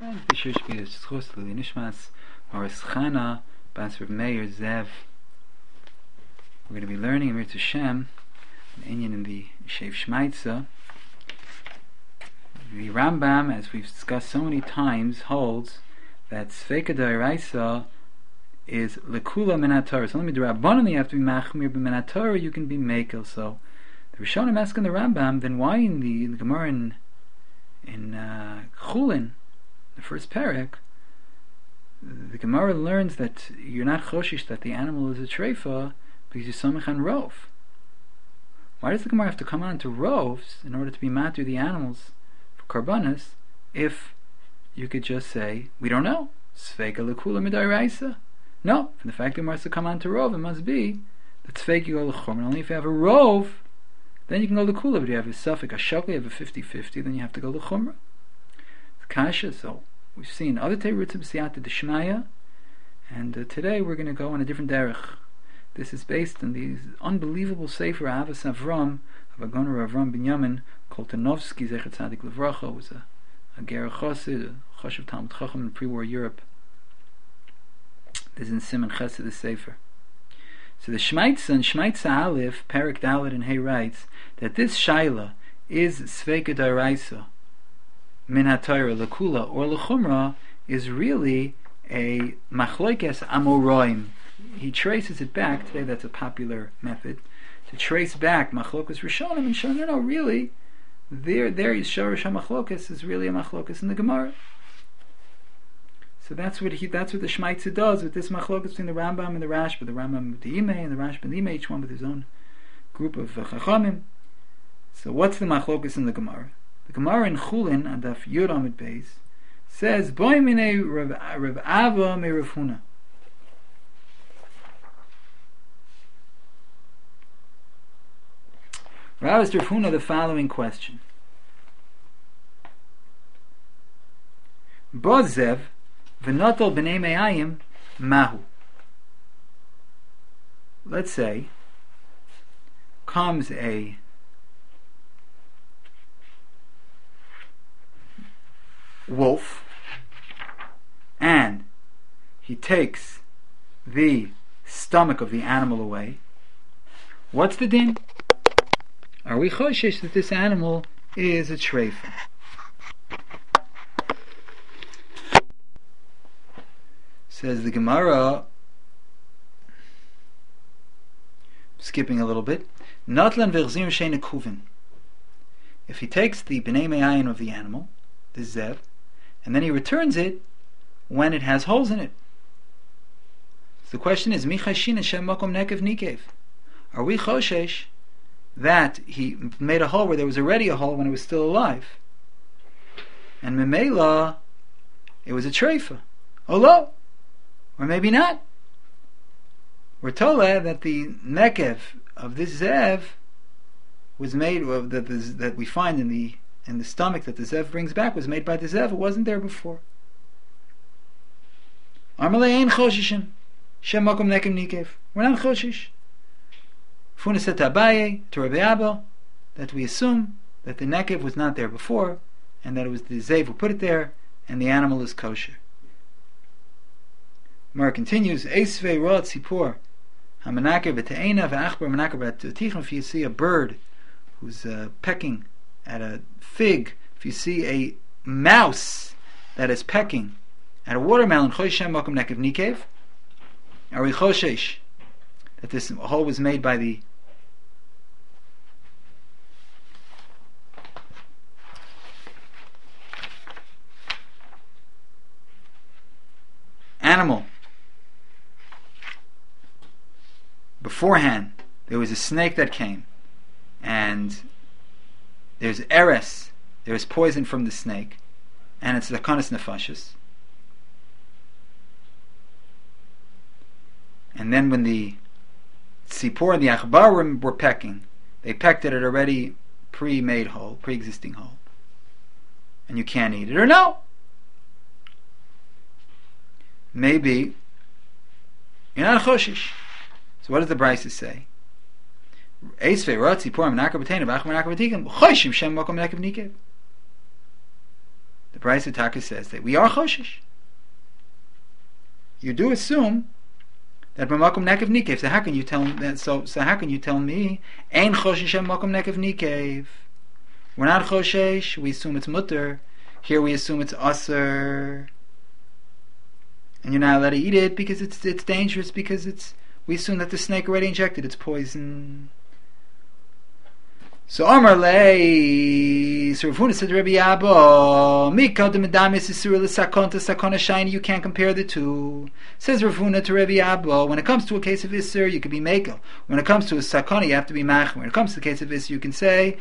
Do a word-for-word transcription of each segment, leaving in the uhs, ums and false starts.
The Shirish be a schus Lili Nishmas Morris Chana Bas Rav Meir Zev. We're going to be learning Amir Hashem an Inyan in the Shev Shmaitza. The Rambam, as we've discussed so many times, holds that Sfeika D'Oraisa is Lekula Minatorah. So let me do Rabbanon, you have to be Machmir, but Minatorah you can be Mekel. So the Rishonim asking the Rambam, then why in the, in the Gemara in, in uh, Chulin, the first parak, the Gemara learns that you're not choshish that the animal is a treifa because you samech on rov. Why does the Gemara have to come on to rovs in order to be matur the animals for karbanas if you could just say, we don't know, Sfeika lekula midaraisa? No, from the fact that the Gemara has to come on to rov, it must be that Sfeika you go lechum, and only if you have a rov, then you can go lekula, but if you have a suffix, a shakli, you have a fifty-fifty, then you have to go lechumra. Kasha, so we've seen other teirutzim siyata d'shmaya, and uh, today we're going to go on a different derech. This is based on these unbelievable sefer Avos Avram of Agoner Avram Binyamin called Tanovsky Zecher Tzadik Levracha. Was a, a ger chosid, a choshev Talmud Chacham in pre-war Europe. This is in Simon Chesed the sefer. So the Shmaitza and Shmaitza Aleph Perik Dalet and Hay writes that this shaila is Sfeika D'Oraisa min haTorah lekula or lechumra is really a machlokes amoraim. He traces it back. Today that's a popular method to trace back machlokes rishonim and show no, no, really there there is shorish hamachlokes is really a machlokes in the Gemara. So that's what he that's what the Shmaitza does with this machlokes between the Rambam and the Rashba, the Rambam with the Imei and the Rashba and the Imei, each one with his own group of uh, chachamim. So what's the machlokes in the Gemara? The Gemara in Chulin, Adaf Yud Amid Beis, says, Boi mine Rav Ava me Rav Huna. Rav asked Rav Huna the following question. Bozev v'notol b'nei me'ayim mahu. Let's say, comes a wolf, and he takes the stomach of the animal away. What's the din? Are we choshesh that this animal is a treifa? Says the Gemara, skipping a little bit, Natlan v'chzim she'ena kuvin. If he takes the b'nei me'ayin of the animal, the zev, and then he returns it when it has holes in it. So the question is, Michashin Shem Makom Nekev Nikev. Are we choshesh that he made a hole where there was already a hole when it was still alive? And Memela, it was a treifa. Olo. Or maybe not. We're told that the Nekev of this zev was made, of that, that we find in the and the stomach that the Zev brings back was made by the Zev. It wasn't there before. Amalei ein choshishim. Shem makom nekem nikev. We're not choshish. Funa said to Abaye, to Rabbi Abba, that we assume that the nekev was not there before, and that it was the Zev who put it there, and the animal is kosher. Mar continues, Eisvei rot sipor. Hamanaker v'te'ena v'achbar manaker v'tichon. If you see a bird who's uh, pecking at a fig, if you see a mouse that is pecking at a watermelon, are we choshesh that this hole was made by the animal? Beforehand, there was a snake that came, and there's eres, there's poison from the snake, and it's lakanas nefashis. And then when the tzipor and the achbarim were pecking, they pecked at an already pre-made hole, pre-existing hole, and you can't eat it, or no? Maybe you're not a choshish. So what does the Brisa say? The The Brisa Taka says that we are choshesh. You do assume that b'makom nekev nikev. So how can you tell that? So so how can you tell me ein choshesh b'makom nekev nikev? We're not choshesh. We assume it's mutter. Here we assume it's aser, and you're not allowed to eat it because it's it's dangerous. Because it's we assume that the snake already injected its poison. So Amar lei, so Rav Huna said to Rabbi Abba, Mikal de Medamis Isur l'Sakon to Sakona Shiny, you can't compare the two. Says Rav Huna to Rabbi Abba, when it comes to a case of Isur, you can be Mekel. When it comes to a Sakona, you have to be Mach. When it comes to the case of Isur, you can say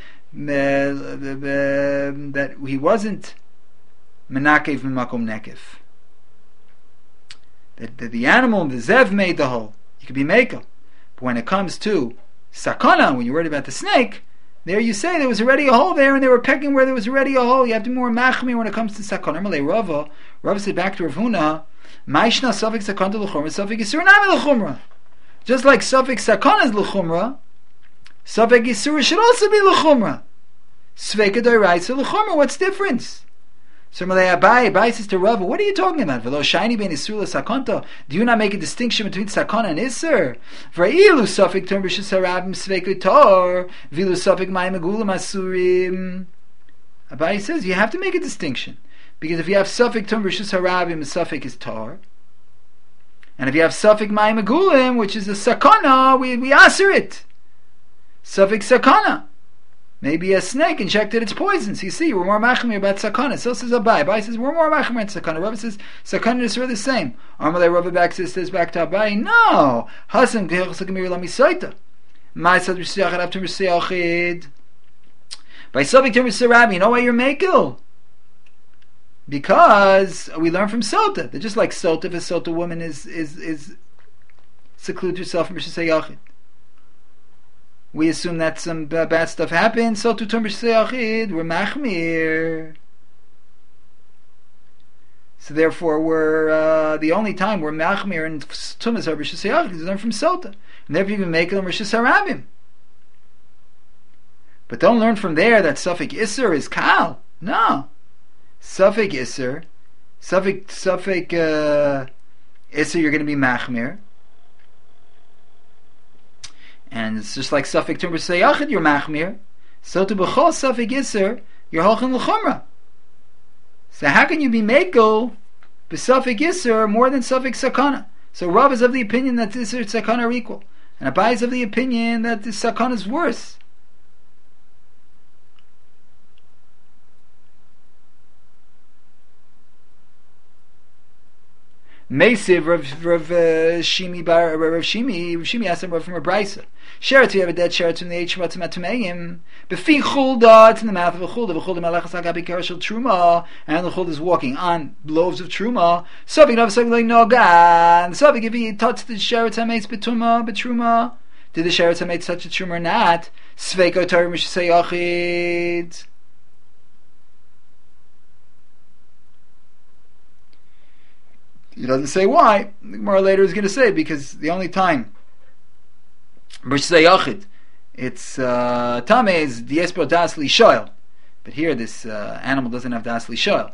that he wasn't Menakev Makom Nekev. That, that the animal, the Zev made the hole. You can be Mekel. But when it comes to Sakona, when you're worried about the snake, there you say there was already a hole there, and they were pecking where there was already a hole. You have to be more machmir when it comes to sakon. Amalei Rava, Rava said back to Rav Huna, Ma'ishna suffix sakon to l'chumra, suffix yisur nami l'chumra. Just like suffix sakon is l'chumra, suffix yisur should also be l'chumra. Sveika doiraisa l'chumra. What's the difference? So Amalei Abai, Abai says to Rava, what are you talking about? V'lo shiny ben isur l'sakonta. Do you not make a distinction between sakon and isur? V'ra'ilu suffix term b'shus harabim sveika tor, v'ilu suffix ma'im agulam asurim. Abai says you have to make a distinction, because if you have suffix term b'shus harabim, the suffix is tar, and if you have suffix ma'im agulim, which is a sakana, we we asur it. Suffix sakana. Maybe a snake injected its poison. So you see, we're more machmir about sakana. So says Abai. Abai says we're more machmir about sakana. Rabbi says sakana is really the same. Amalei Rabbi back says, says back to Abai. No, Hasan gehilchakamir lamisaita. My sad rishayachid after rishayachid. By subject to Rabbi, you know why you're makel? Because we learn from Sota. They're just like Sota. If a Sota woman is is is secludes herself from rishayachid, we assume that some b- bad stuff happened, so to term b'shayachid, we're machmir. So therefore, we're uh, the only time we're machmir and tumas are b'shayachid is learn from sota, and therefore you can make them rishus harabim. But don't learn from there that suffix iser is kal. No, suffix iser, suffix suffix uh, iser, you're going to be machmir. And it's just like suffix term b'sayachid, you're machmir. So to b'chol suffix iser, you're holchin l'chumra. So how can you be mekel b'suffix iser more than suffix sakana? So Rav is of the opinion that iser and sakana are equal, and Abai is of the opinion that the sakana is worse. Meisiv Rav Rav Shimi Bar Rav Shimi Rav Shimi asked him from a brisa. Sheretz, we have a dead sheretz from the eight shematim atumeim. Befi chulda, it's in the mouth of a chulda. V'chulda malachas agabi kerashel truma, and the chulda is walking on loaves of truma. Sovig nav sovig like noga. And sovig if he touched the sheretz hameitz betuma betruma, did the sheretz hameitz touch the truma or not? Sveiko tar mishasayachid. He doesn't say why. The Gemara later is going to say because the only time it's uh, Tame is Diespo Das Li Shoel, but here this uh, animal doesn't have Das Li Shoel.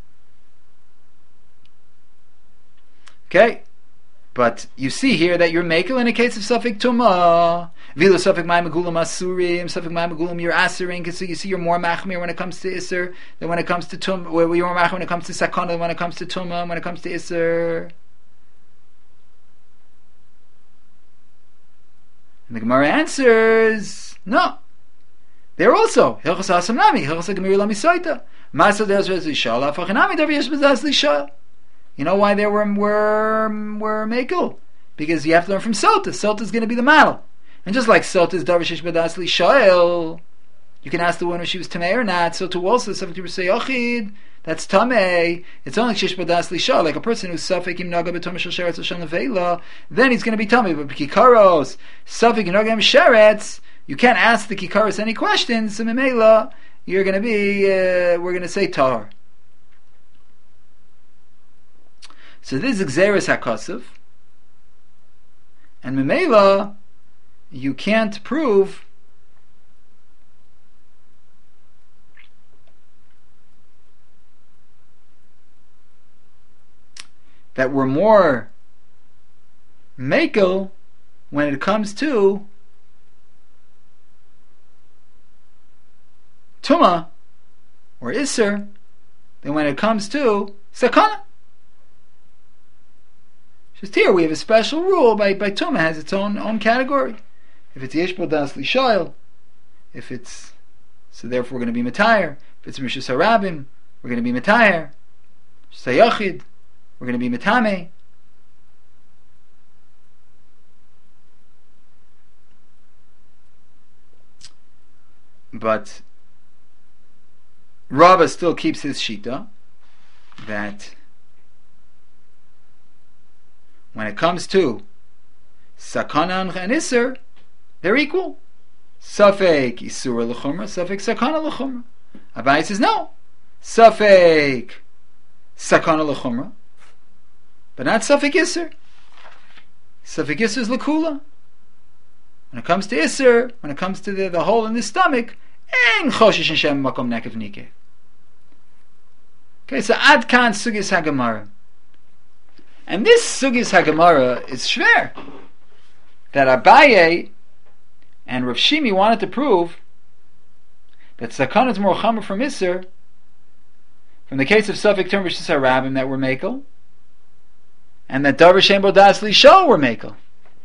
Okay, but you see here that you're makel in a case of suffix tuma. Vila suffix my megulam asurim, suffix my megulam you're asuring. So you see you're more machmir when it comes to iser than when it comes to tum. Where you're more machmir when it comes to sakana than when it comes to tuma. When it comes to iser. And the Gemara answers, no. They're also hilchas hasamnami, hilchas gemir lamisaita. Masa de'ez rezishal, afachinami daviyesh bezaz lishal. You know why they were were were mekel? Because you have to learn from Sota. Sota is going to be the model, and just like Sota is daviyesh bezaz lishal, you can ask the woman if she was tamei or not. So to also subject to say yochid, that's tamei. It's only shish badas lishal, like a person who's suffik im naga b'tom shel sheretz l'shon levela, then he's going to be tamei. But kikaros suffik im naga im sheretz, you can't ask the kikaros any questions. So memela, you're going to be uh, we're going to say tar. So this is Xeris HaKosov, and memela, you can't prove that we're more makel when it comes to Tuma or Isser than when it comes to Sakana. Just here we have a special rule by, by Tuma, has its own own category. If it's Yesh Bodas Lishoyel, if it's, so therefore we're going to be Matayr. If it's Rishus Harabim, we're going to be Matayr. Sayachid, we're going to be Matame. But Rava still keeps his shita that when it comes to Sakana and Isser, they're equal. Safek Isura l'chumra, Safek Sakana l'chumra. Abai says no. Safek Sakana l'chumra, but not Safek Isser. Safek Isser is l'kula. When it comes to Isser, when it comes to the, the hole in the stomach, en choshish and shem makom nekev nike. Okay, so ad kan sugis hagemara. And this sugis hagemara is shver. That Abaye and Rav Shimi wanted to prove that Sakana is more chamer from Isser from the case of Safek Term Rishus Harabim that were Mekel, and that Davar Shem Bodas Lisho were Mekel.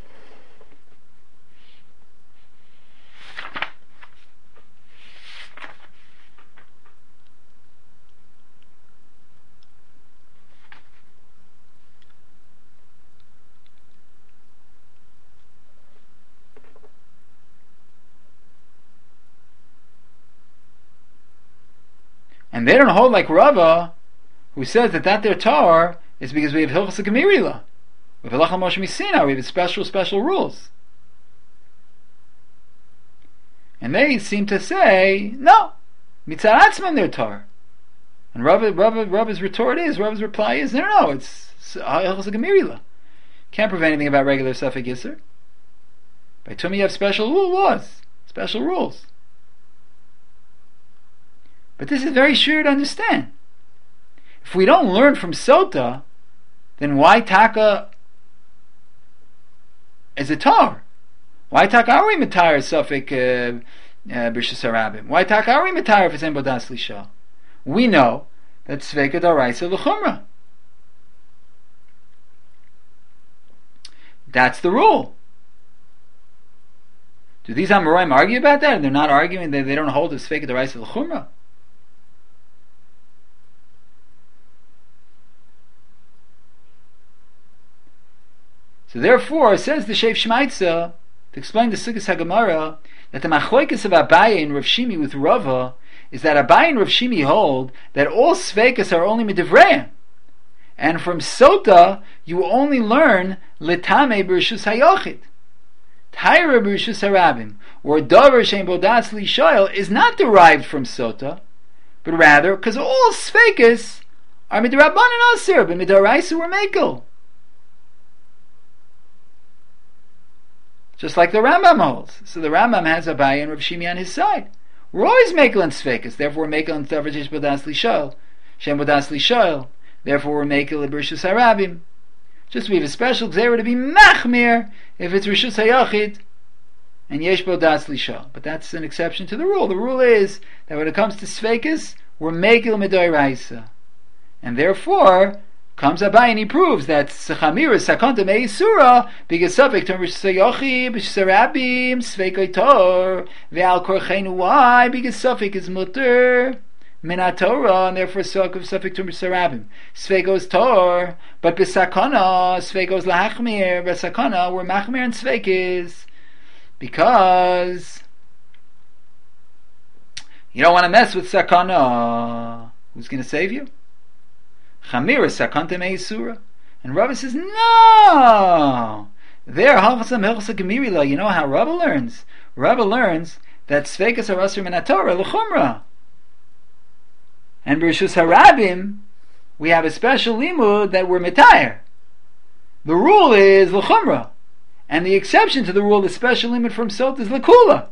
And they don't hold like Rava, who says that that their tar is because we have Hilchas Gemirila. We have Halacha Moshe Misina, we have special, special rules. And they seem to say, no, Mitzad Atzman their tar. And Rava, Rava, Rava's retort is, Rava's reply is, no, no, no, it's Hilchas Gemirila. Can't prove anything about regular Safek Yisr. By Tumah you have special laws, special rules. But this is very sure to understand. If we don't learn from Sota, then why Taka as a tar? Why Taka are we Matar Safek B'Rishus Harabim? Why Taka are we Matar for Zem Bodas Lisha? We know that Sveka Daraisa L'Chumra. That's the rule. Do these Amoraim argue about that? And they're not arguing that they don't hold the Sveka Daraisa L'Chumra? So therefore, says the Sheif Shmaitza, to explain the Sugis HaGemara, that the Machlokes of Abaye and Rav Shimi with Rava is that Abaye and Rav Shimi hold that all Sveikas are only Midivreim. And from Sota, you only learn Litame B'Rishus HaYochid. Taira B'Rishus HaRabim, or Davar Shein Bodas Lishoyel, is not derived from Sota, but rather, because all Sveikas are Midrabbanan Asir, but Midaraisa were Mekel. Just like the Rambam holds. So the Rambam has Abaye and Rav Shimi on his side. We're always Mekel and Sveikas, therefore we're Mekel and Davar Shein Bodas Lishoyel. Shem Bodas Lishoyel. Therefore we're Mekel and B'Rishus HaRabim. Just we have a special Gzeira to be Machmir if it's Rishus HaYachid and Yesh Bodas Lisha. But that's an exception to the rule. The rule is that when it comes to Sveikas, we're Mekel Midoraisa. And therefore, comes Abaye and he proves that Sechamir is Sakanta Me'isura because Safek Term Rishus HaYachid B'Rishus HaRabim Sveikoi Tor Ve'al Korchenu why? Because Safek is Mutter Minatorah, and therefore Safek of Safek Tum B'Sarabim. Sveikos Tor, but B'Sakana, Sveikos Lahachmir, B'Sakana, where Machmir and Sveikis, because you don't want to mess with Sakana. Who's going to save you? Chamir is Sakanta Me'isura. And Rava says, no! There, Halchasam Hilchasa Gemirila, you know how Rava learns? Rava learns that Sveikos are Asr Minatorah, L'Chumra. And B'Rishus HaRabim, we have a special limud that we're Mitayr. The rule is L'Chumra. And the exception to the rule, the special limud from Sot, is L'Kula.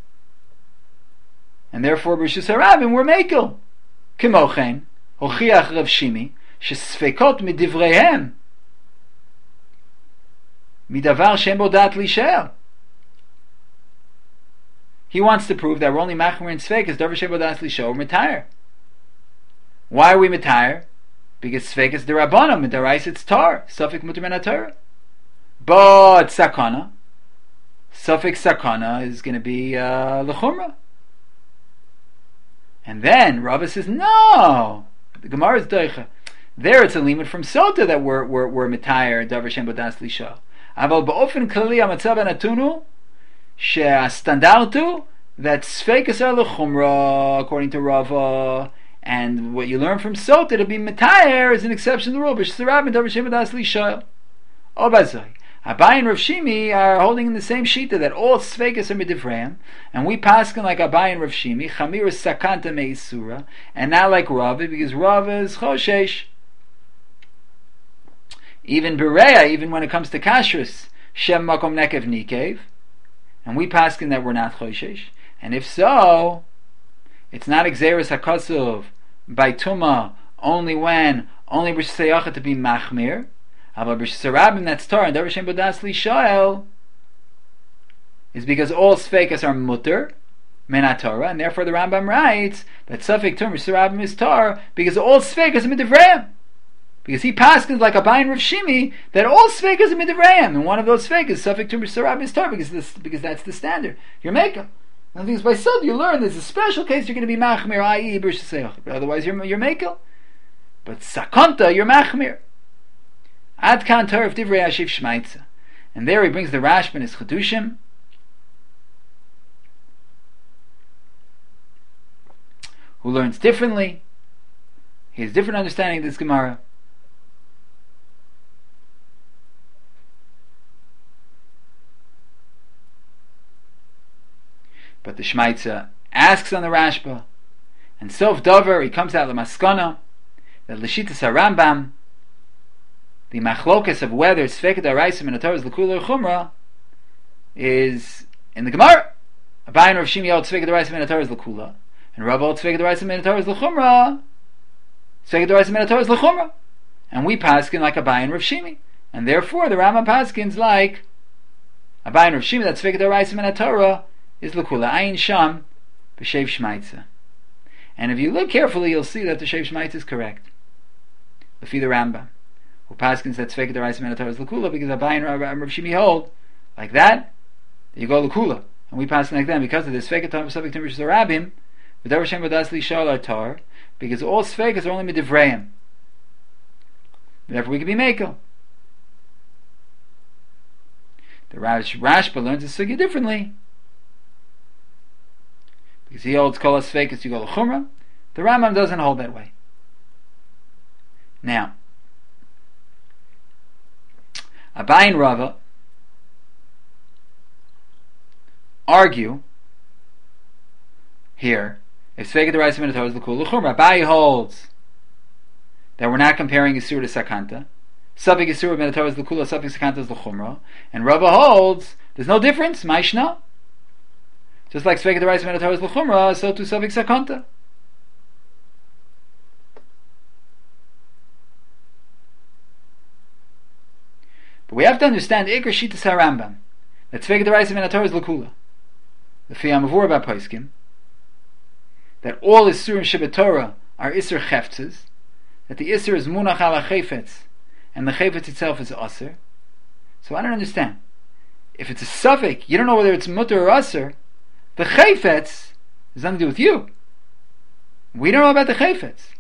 And therefore, B'Rishus HaRabim, we're Mekel. Kimochen, Hochiach Rav Shimi, Shesfekot Midivreihem, Midavar shem bo dat lishel. He wants to prove that we're only machmer in Sfeikas, davar shem bo dat lishel, we're mitayr. Why are we mitayr? Because Sfeikas derabbanan, midaraisa it's tar, suffix mutar min haTorah. But sakana, suffix sakana is going to be uh, lechumra. And then Rava says, no, the Gemara is doicha. There it's a limit from Sota that we're, we're, we're mitayr, davar shem bo dat lishel. Aval ba'ofen klali hamatzav hanatunu, she'astandartu, that Sfeikas are lechumra, according to Rava. And what you learn from Sota to be mitayr is an exception to the rule. But Shesarabim davar shem bo dat lishel. Obazoi. Abai and Rav Shimi are holding in the same shita that all Sfeikas are midivrayim, and we paskin like Abai and Rav Shimi, Chamir is sakanta meisura, and not like Rava, because Rava is choshesh. Even Bereya, even when it comes to kashrus, Shem makom nekev nikev, and we paskin that we're not choshesh. And if so, it's not exeris hakasuv by tuma only when only b'shesayachet to be machmir. Aber b'shesarabim that's tar and davar shem bo das lishel is because all Sfeikas are mutter min haTorah, and therefore the Rambam writes that suffix term b'shesarabim is tar because all Sfeikas are midivrayim. Because he paskins like Abai and Rav Shimi that all Sfeikas are midivrayim, and one of those Sfeikas suffix term b'shesarabim is tar because this, because that's the standard. You're making. And things by Sod you learn there's a special case you're going to be machmir, that is b'shesayachet. Otherwise you're you're makel. But sakanta you're machmir. Ad kan Torah of Divrei Hashiv Shmaitza. And there he brings the Rashba in his Chedushim, who learns differently. He has different understanding of this Gemara. But the Shmaitza asks on the Rashba, and Sof Dover, he comes out Lamaskana, that L'shitas HaRambam, the machlokas of whether Sfeikas D'Oraisa min haTorah is l'kula or chumra is in the Gemara. Abai and Rav Shimi hold Sfeikas D'Oraisa min haTorah is l'kula, and Rav hold Sfeikas D'Oraisa min haTorah is l'chumra. Sfeikas D'Oraisa min haTorah is l'chumra, and we paskin like Abai and Rav Shimi, and therefore the Rambam paskins like Abai and Rav Shimi that Sfeikas D'Oraisa min haTorah is l'kula. Ayin sham b'shev shmaitza. And if you look carefully, you'll see that the shev shmaitza is correct. L'fi the Rambam, who paskins that Sfeikas D'Oraisa min haTorah is l'kula, because Abai and Rav Shimi hold like that, you go l'kula, and we paskin like them because of this Sfeikas D'Oraisa subject to Rabim, but davar shem bo das lishel are tar, because all Sfeikas are only midivrayim. Therefore, we can be mekel. The Rash, Rashba learns the sugya differently, because he holds kol Sfeikas you go l'chumra. The Rambam doesn't hold that way. Now, Abai and Rava argue here if Sfeikas D'Oraisa min haTorah is l'kula l'chumra. Abai holds that we're not comparing Yisur to Sakanta. Suffix Yisur min haTorah is l'kula, suffix Sakanta is l'chumra. And Rava holds there's no difference. Maishna. Just like Sfeikas D'Oraisa min haTorah is l'chumra, so too suffix Sakanta. But we have to understand Iker Shitas HaRambam that Sfeikas D'Oraisa min haTorah is l'kula. The Fiyam Avur about Poskim that all Isurim Shebet are Isur Cheftzes, that the Isur is Munach ala Chefetz, and the Chefetz itself is Asur. So I don't understand. If it's a suffix, you don't know whether it's Mutter or Asur, the Chefetz has nothing to do with you. We don't know about the Chefetz.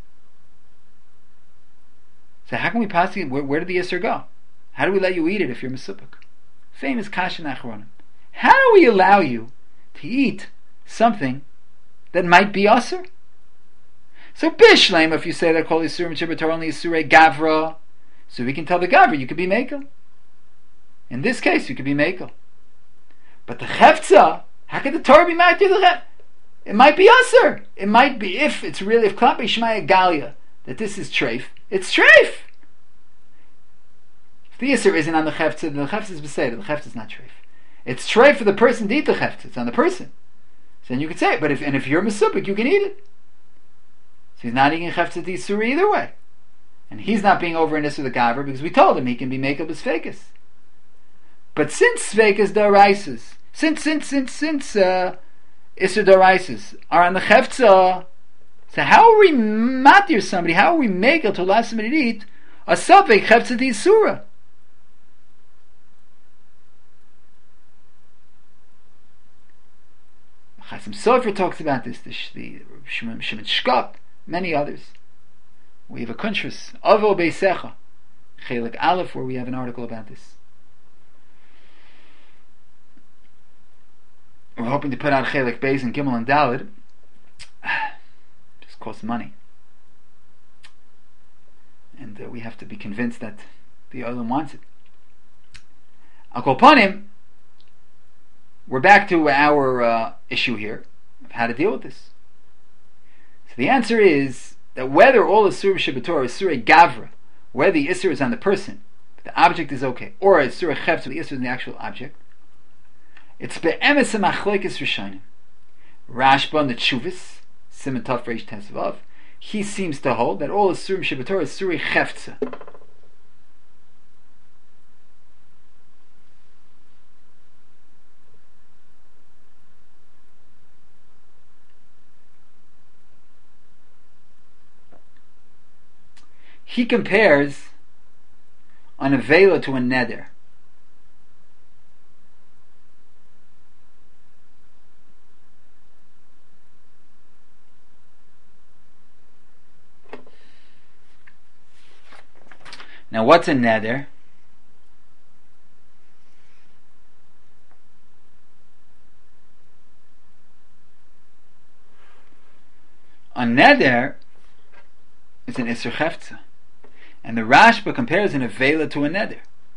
So how can we possibly, where, where did the Isur go? How do we let you eat it if you're Mesupuk? Famous Kasha Nachronim. How do we allow you to eat something that might be Asur? So Bishlem, if you say that Kol Yisurim Shebet only Yisurei Gavra, so we can tell the Gavra you could be Mekel. In this case, you could be Mekel. But the Chefza, how could the Torah be mad to the Chefza? It might be Asur. It might be, if it's really, if Klapi Shmaya Galia, that this is Treif, it's Treif. If the Yisur isn't on the Chefza, then the Chefza is Beseder, the Chefza is not Treif. It's Treif for the person to eat the Chefza, it's on the person. So then you could say it, but if, and if you're Mesupik, you can eat it. So he's not eating Chefza D'Isur either way. And he's not being over in Isur the Gavra, because we told him he can be Mekel B'Sfeikas. But since Sveikas Daraisis, since, since, since, since, uh, Isser Daraisis are on the Chefza, so how are we matir somebody, how are we make it to allow somebody to eat a Safek Chefza di Surah? Chasim Sofer talks about this, the, the Shimon Shkop, many others. We have a Kuntrus, Avo Beisecha, Chelik Aleph, where we have an article about this. We're hoping to put out Chelik Beis and Gimel and Daled. Just costs money. And uh, we have to be convinced that the Olam wants it. I'll call upon him. We're back to our uh, issue here of how to deal with this. So the answer is that whether all is Surah Shabbatorah is Surah Gavra, whether the Isser is on the person, the object is okay, or it's Surah Chefz, the Isser is in the actual object, it's Be'emes HaMachloikis Rishonim. Rashba the Tshuvis, Siman Tov Reish Tesvav, he seems to hold that all is Surah Shabbatorah is Surah Chefz. He compares an avela to a neder. Now, what's a neder? A neder is an Isser Chefza. And the Rashba compares an Avela to a Neder.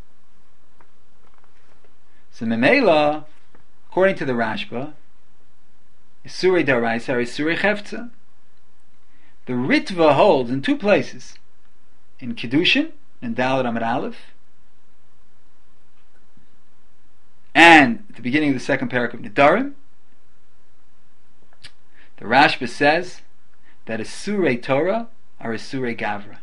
So Memela, according to the Rashba, Isurei Daraisa or Isurei Chefza. The Ritva holds in two places. In Kiddushin, in Daled Amud Aleph, and at the beginning of the second parak of Nedarim, the Rashba says that Isurei Torah are Isurei Gavra.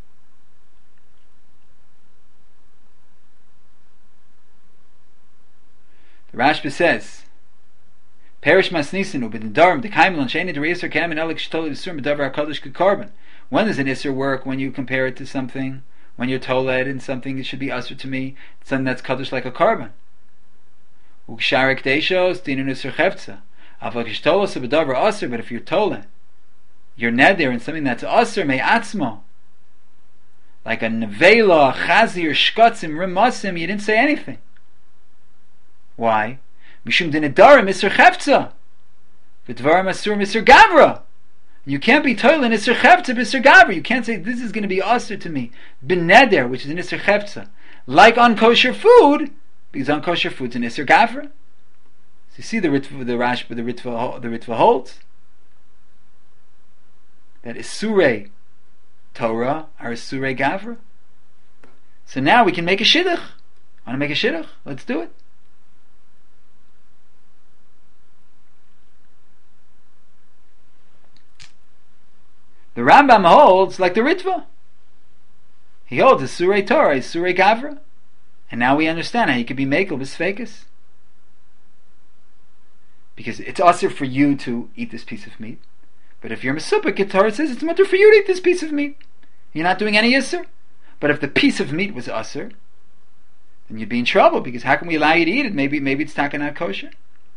The Rashba says, Perish Masnisinu b'Nedarim d'Kaimel Sheini d'Reiser Kam and Elik Shtoli d'Sur Medavar HaKadosh K'Karban. When does an Isser work? When you compare it to something, when you're toled in something that should be Asr to me, something that's Kadosh like a carbon. Uksharik Deishos Dinun Isser Chefza. Aval Kishtolos B'Davar Asr, but if you're toled, you're neder in something that's Asr Mei Atzmo, like a Nevela, Chazir, Shkotzim, Rimasim, you didn't say anything. Why? Mishum Dinedarim Isser Chefza. V'Dvarim Asur Isser Gavra. You can't be toiling in Isser Chefza b'Isser Gavra. You can't say this is going to be Asur to me. B'Neder, which is an Isser Chefza. Like unkosher food, because unkosher food's an Isser Gavra. So you see the Ritva, the Rashba, the Ritva, the Ritva holds that Isurei Torah are Isurei Gavra. So now we can make a Shidduch. Want to make a Shidduch? Let's do it. The Rambam holds like the Ritva. He holds a Surei Torah, a Surei Gavra. And now we understand how you could be Mekel B'Sfekas. Because it's also for you to eat this piece of meat. But if you're Mesupik, the Torah says it's mutter for you to eat this piece of meat. You're not doing any Isser. But if the piece of meat was Usser, then you'd be in trouble, because how can we allow you to eat it? Maybe maybe it's taka not kosher.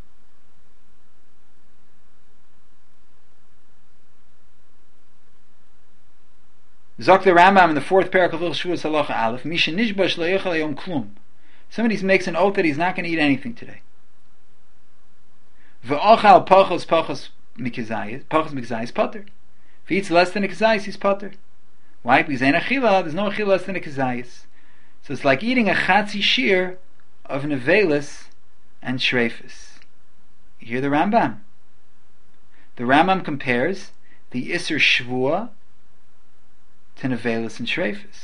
Zok the Rambam in the fourth parak of Shavuos Halacha Aleph, Misha Nishbash Le'echal Yom Klum. Somebody makes an oath that he's not going to eat anything today. V'ochal pachos pachos mikizayis, pachos mikizayis pater. If he eats less than a kizayis, he's pater. Why? Because in achila, there's no achila less than a kizayis. So it's like eating a chatzi shir of nevelis and shreifis. You hear the Rambam? The Rambam compares the Isser Shvua to nevelis and shreifis.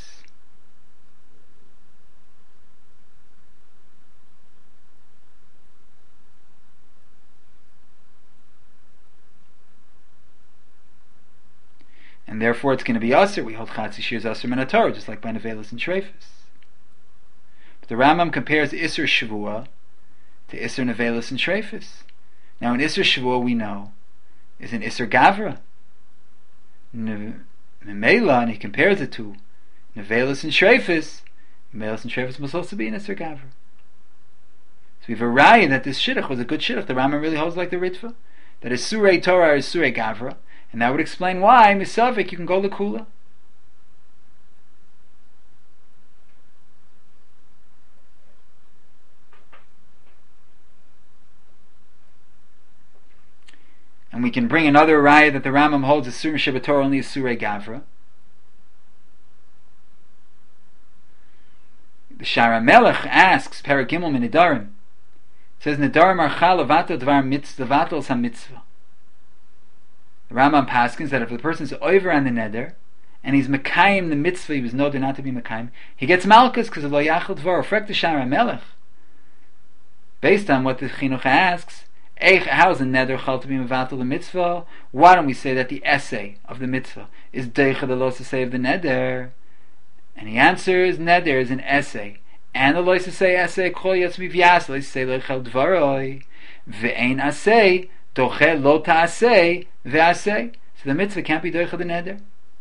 And therefore it's going to be Asr. We hold Chatzi Shir is Asr Minatar, just like by Nevelis and Shreifis. But the Rambam compares Isser Shavua to Isser Nevelis and Shrefis. Now in Isser Shavua we know is an Isser Gavra. Memela, and he compares it to Nevelis and Shrefis. Nevelis and Shrefis must also be an Isser Gavra. So we have a raya that this shidduch was a good shidduch. The Rambam really holds like the Ritva, that is Surei Torah is Surei Gavra, and that would explain why Misavik you can go Lekula. And we can bring another raya that the Rambam holds is Surei Shabbat Torah only is Surei Gavra. The Shara Melech asks, Paragimel min Nidarim, says Nidarim are chal levatel dvar mitzvah levatel sa mitzvah. The Rambam paskins that if the person is over on the neder and he's mekayim the mitzvah he was noted not to be mekayim, he gets malchus because of lo yachal dvar. Frek the Shara Melech, based on what the Chinuch asks, how is a neder chal to be mevatel the mitzvah? Why don't we say that the essay of the mitzvah is deicha the lo say of the neder? And he answers, neder is an essay, and the lo say essay kol yatzmi v'yas lo say lo chal dvaroi ve'ein assay doche lo ta'asay ve'asay. So the mitzvah can't be deicha the neder.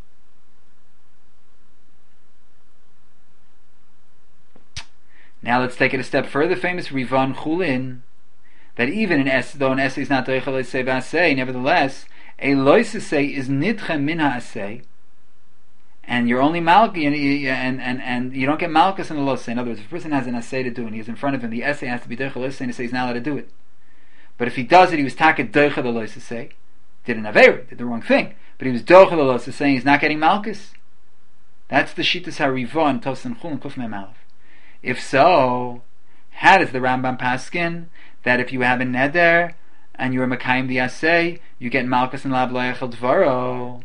Now let's take it a step further. Famous Rivan Chulin, that even an essay, though an essay is not deicha lo say ve'asay, nevertheless a lo say is nidcha min ha'asay. And you're only malki, and, and, and you don't get malchus in the lo. In other words, if a person has an essay to do and he's in front of him, the essay has to be deicha lo say, and the say he's not allowed to do it. But if he does it, he was taket deicha the lo say, did an aver, did the wrong thing, but he was deicha the lo say, he's not getting malchus. That's the shittas harivon tosan chul and kuf me'malef. If so, how does the Rambam paskin that if you have a neder and you're mekayim the assay, you get malchus and lav lo yachal dvaro?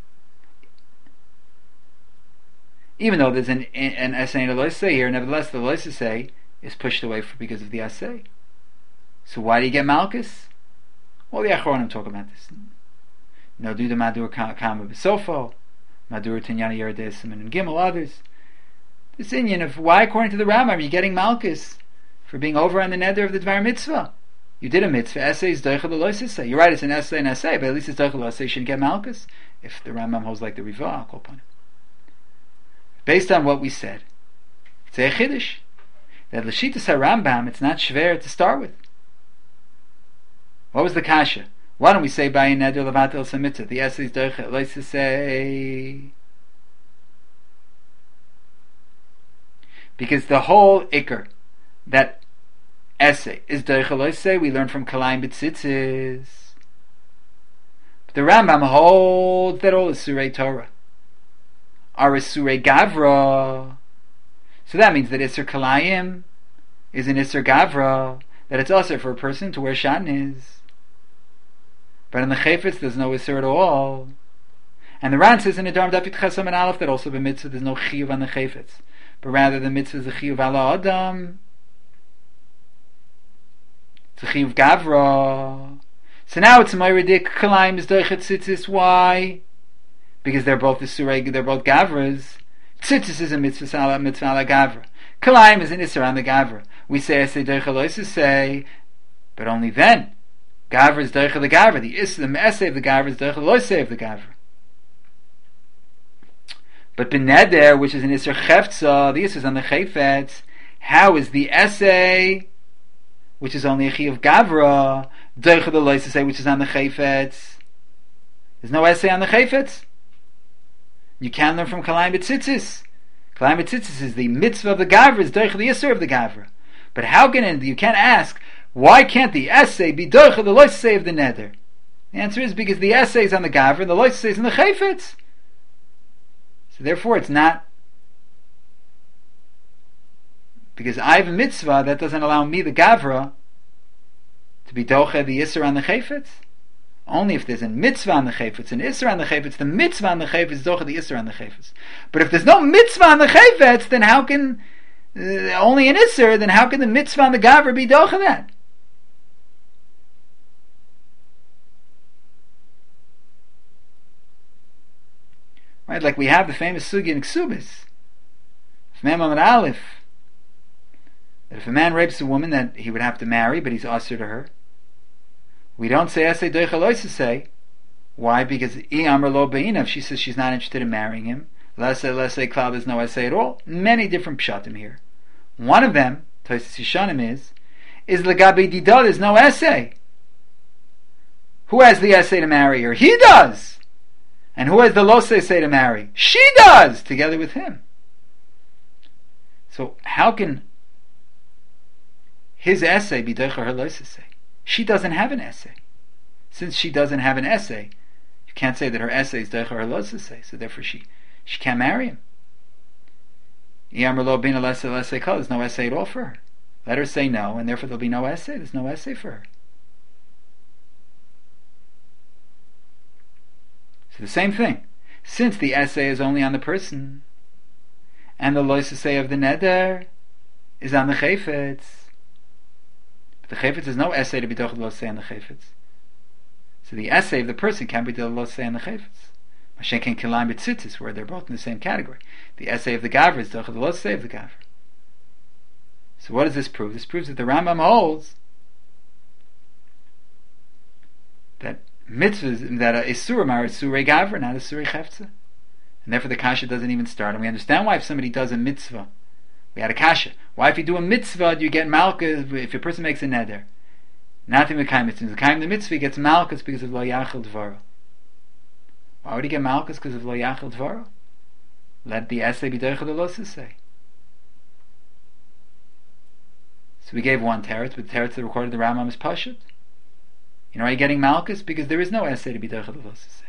Even though there's an an essay and a loisei here, nevertheless the loisei is pushed away for, because of the assay. So why do you get malchus? Well, the Achronim talk about this. No, do the madur kama b'sofo, madur tinyana yeredei siman and gimel, others. This Indian of why, according to the Rambam, are you getting malchus for being over on the neder of the dvar mitzvah? You did a mitzvah. Essay is deicha the loisei. You're right, it's an essay and essay, but at least it's deicha the loisei. You shouldn't get malchus. If the Rambam holds like the Riva, I'll call upon it. Based on what we said, it's a chiddush that l'shitas HaRambam it's not shver to start with. What was the kasha? Why don't we say by neder levatel samitzah? The essay is deicha lo say, because the whole ikar that essay is deicha lo say we learn from Kalayim B'tzitzis. But the Rambam holds that all is surei Torah. Are Surei Gavra. So that means that Isser Kalayim is an Isser Gavra, that it's also for a person to wear shatnez. But in the Chayfetz there's no Isser at all. And the Ran says in the Dharm Dafit Chesam and Aleph that also by mitzvah there's no Chiyuv on the Chayfetz, but rather the mitzvah is a Chiyuv ala Adam. It's a Chiyuv Gavra. So now it's Moiridik Kalayim is Doichet Tzitzis. Why? Because they're both the surei, they're both gavras. Tzitzis is a mitzvah ala mitzvah ala gavra. Kalayim is an isser on the gavra. We say essay deicha lo say, but only then. Gavra is deicha the gavra. The isser, the essay of the gavra is deicha lo say of the gavra. But beneder, which is an isser cheftza, the isser is on the chayfetz. How is the essay, which is only a chi of gavra, deicha the lo say, which is on the chayfetz? There's no essay on the chayfetz. You can learn from Kalayim B'tzitzis. Kalayim B'tzitzis is the mitzvah of the gavra, is doich the yisur of the gavra. But how can it, you can't ask, why can't the essay be doich the loisei of the neder? The answer is because the essay is on the gavra and the loisei is on the chayfetz. So therefore it's not, because I have a mitzvah that doesn't allow me, the gavra, to be doich the yisur on the chayfetz. Only if there's a mitzvah on the chayfetz, an isser on the chayfetz, the mitzvah on the chayfetz is docha the isser on the chayfetz. But if there's no mitzvah on the chayfetz, then how can uh, only an isser? Then how can the mitzvah on the gavra be docha that? Right, like we have the famous sugi in Ksubis, Mem Amud Aleph, that if a man rapes a woman that he would have to marry, but he's usher to her, we don't say esay doicha loisasei. Why? Because I amar lo beina, if she says she's not interested in marrying him, lesay lesay klal, there's no essay at all. Many different pshatim here. One of them, Tosfos Yishanim, is is legabe dida, there's no essay. Who has the essay to marry her? He does. And who has the los essay to marry? She does, together with him. So how can his essay be doicha her los essay? She doesn't have an essay. Since she doesn't have an essay, you can't say that her essay is doicha her los essay. So therefore, she she can't marry him. Yamar lo bina lesay lesay kol. There's no essay at all for her. Let her say no, and therefore there'll be no essay. There's no essay for her. So the same thing. Since the essay is only on the person, and the lois essay of the neder is on the chayfetz, but the chayfetz is no essay to be dochad lois on the chayfetz. So the essay of the person can't be dochad lois on the chayfetz. Mashen can kilayim b'tzitzis, where they're both in the same category. The essay of the gavra is dochad lois of the gavra. So what does this prove? This proves that the Rambam holds that mitzvahs, that a isurim are isurei gavra, not isurei chefza, and therefore the kasha doesn't even start. And we understand why if somebody does a mitzvah, we had a kasha. Why if you do a mitzvah do you get malchus if a person makes a neder? Nothing with kaim mitzvah. The kaim the mitzvah gets malchus because of lo yachil dvaro. Why would he get malchus because of lo yachil dvaro? Let the essay be doicha the los say. So we gave one teretz, but the teretz that recorded the Rambam is pashut. You know why you're getting malchus? Because there is no essay to be doicha the los say.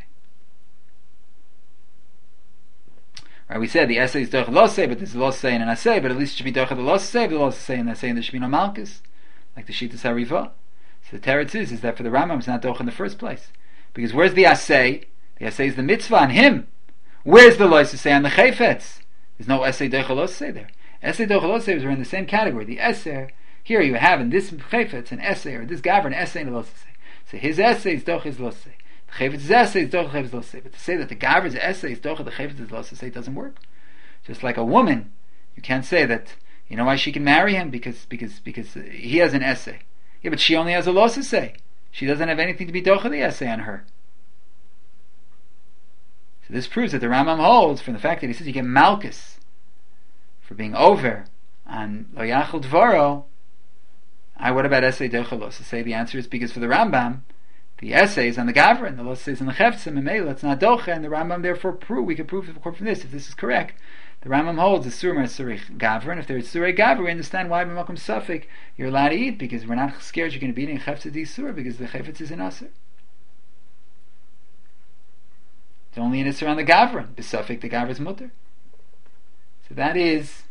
Right, we said the essay is doicha the los say, but there's a los say and an essay, but at least it should be doicha the los say, the los say and the essay, and there should be no malchus, like the Shittas Hariva. So the teretz is, is that for the Rambam it's not doicha in the first place. Because where's the essay? The essay is the mitzvah on him. Where's the los say on the chayfetz? There's no essay doicha los say there. Essay doicha los say are in the same category. The essay, here you have in this chayfetz an essay, or this gavra an essay and a los say. So his essay is dochas los say. The chayvetz's essay is dochas los say. But to say that the gavra's essay is dochas the chayvetz's los say doesn't work. Just like a woman, you can't say that, you know why she can marry him? Because because because he has an essay. Yeah, but she only has a los say. She doesn't have anything to be dochas the essay on her. So this proves that the Rambam holds from the fact that he says you get malchus for being over on lo yachil dvaro. I, what about essay docha los say? The answer is because for the Rambam, the essay is on the gavra and the los is on the cheftzim, and maybe it's not docha, and the Rambam therefore prove we can prove from this if this is correct. The Rambam holds the surah surah gavra, and if there's surah gavra, we understand why b'makom safek you're allowed to eat, because we're not scared you're going to be eating cheftzah di surah because the chefetz is in aser. It's only an isser on the gavra. B'safek the gavra is mutter. So that is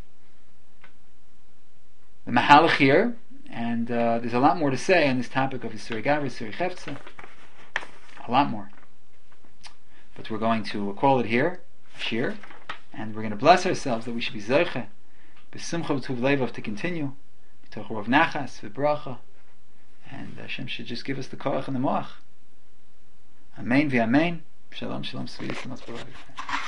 the mahalach here. And uh, there's a lot more to say on this topic of Yisuri Gavra, Yisuri Chefza. A lot more. But we're going to call it here, Shir, and we're going to bless ourselves that we should be Zoche, B'simcha B'tuv Levav to continue, B'toch Rov Nachas, V'bracha, and Hashem should just give us the koach and the moach. Amen v'amen. Shalom, shalom, sweeties, and